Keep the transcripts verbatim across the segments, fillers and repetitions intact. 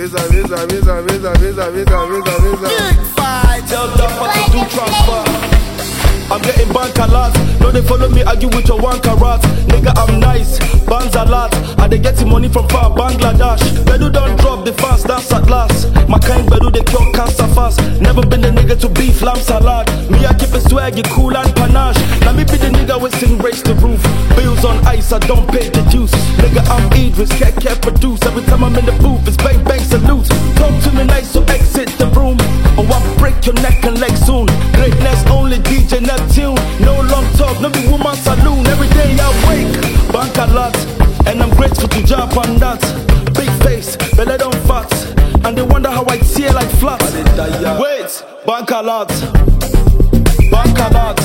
visa, visa, visa, visa, visa, visa, visa, visa. Big fight. Tell them what to do transfer. I'm getting bank a lot. No, they follow me, argue with your one carat. Nigga, I'm nice, bands a lot. And they getting money from far Bangladesh. Bedu don't drop the fast, that's at last. My kind Bedu, they cure cancer fast. Never been the nigga to beef lamb salad. Me, I keep it swaggy, cool and panache. Now me be the nigga we sing raise the roof. Bills on ice, I don't pay the dues. Nigga, I'm Idris, can't can't produce. Every time I'm in the booth, it's bang bang salute. Talk to me nice, so exit the room. Or I break your neck and leg soon. Greatness only D J Neptune. No long talk, no be woman saloon. Every day I wake, bank a lot. And I'm grateful to jump on that. Big face, belly don't fat. And they wonder how I tear like flat. Wait, bank a lot. Bank a lot.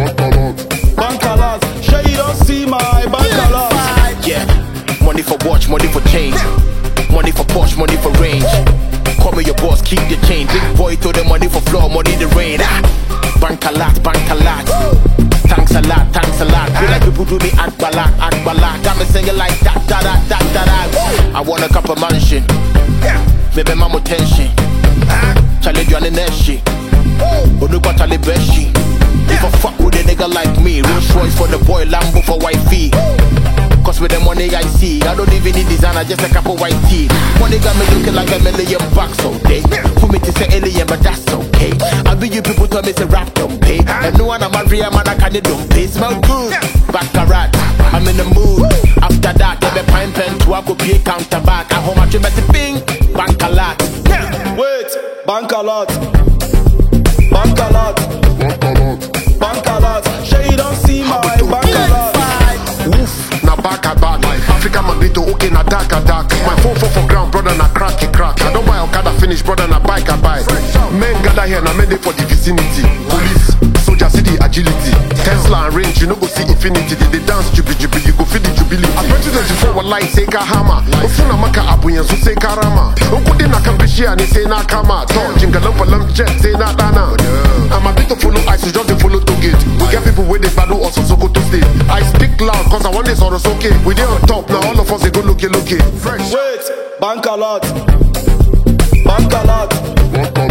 Bank a lot. Sure you don't see my bank a lot. Yeah, money for watch, money for change. Money for Porsche, money for range. Call me your boss, keep the change. Big boy throw the money for floor, money the rain. Ah. Bank a lot, bank a lot. Thanks a lot, thanks a lot. Feel like people do the act balak, act balak. Got me singing like that, da da da da da. I want a couple mansion. Maybe mama tension. Challenge you on the next shit. But look what Charlie Beshi. If I fuck with a nigga like me, Rolls Royce for the boy, Lambo for wifey. Cause with the money I see, I don't even need designer, just a couple white teeth. Money got me looking like a million bucks all day. For me to say alien, but that's okay. I be you people tell me say rap don't pay. And no one I'm a real man, I can't don't pay. Smell good, baccarat, I'm in the mood. After that, they be pine pen to a copy counter back. I home I trim at the ping, bank a lot. Wait, bank a lot. Bank a lot. Bank a lot. Sure you don't see my bank a lot. Woof, na back a back. Africa Magrito, okay, na dark a dark. My phone fall for ground, brother, na crack a crack. I don't buy Okada finish, brother, na bike a bike. Men gather here, na men dey for the vicinity. Police, soldier, see the agility. Tesla and range, you know go see infinity. They, they dance jubi jubi, you go feel the jubilee. I twenty twenty-four, wallahi, say ka hammer. Ofuna maka abuyen, so say karama. Okudi na kampishi, and say na kama. To, jingalam palam jet, say na dana. I'm a bit of follow ice, so just they follow to gate. We get people where they battle us, so go to state. I speak loud, cause I want this or it's okay. We dey on top, now all of us they go looky looky. Fresh. Wait, bank a lot. Bank a lot.